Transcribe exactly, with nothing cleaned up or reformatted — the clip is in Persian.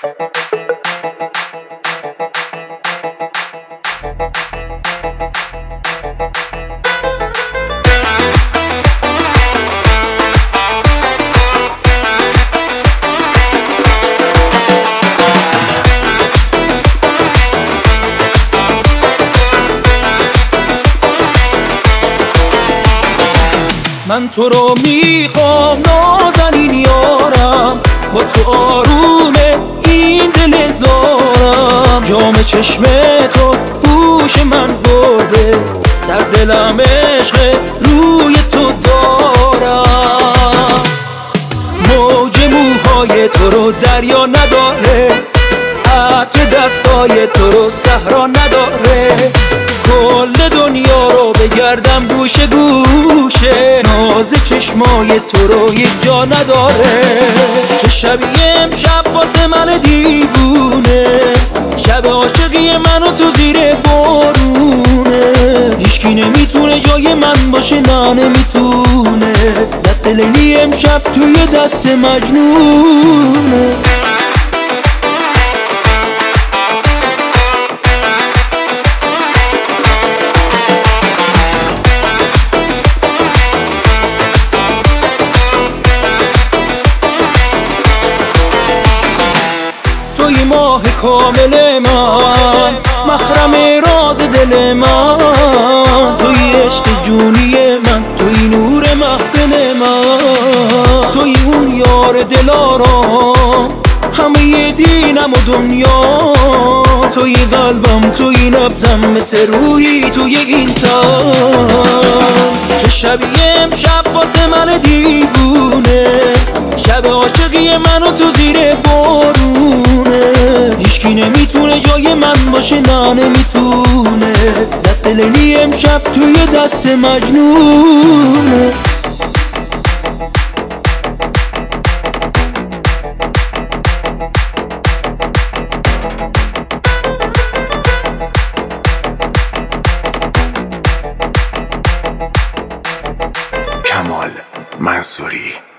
من تو رو میخوام نازنین یارم، با تو آرومه این دل زارم. جام چشم تو هوش من برده، در دلم عشق روی تو دارم. موج موهای تو رو دریا نداره، عطر دستای تو رو صحرا نداره. کل دنیا رو بگردم گوشه گوشه، ناز چشمای تو رو یک جا نداره. چه شبیه امشب واسه من دیوونه، شب عاشقی من و تو زیر بارونه. هیچکی نمیتونه جای من باشه، نه نمیتونه. دست لیلی امشب توی دست مجنونه. توی ماه کامل من، محرم راز دل من. توی عشق جونی من، توی نور محفل من. توی اون یار دلارام، همه دینم و دنیا. توی قلبم، توی نبضم، مثل روحی توی این تن. چه شبیه امشب واسه من دیوونه، شب عاشقی من و تو زیر بارونه. هیچکی نمیتونه جای من باشه، نه نمیتونه. دست لیلی امشب توی دست مجنونه. کمال منصوری.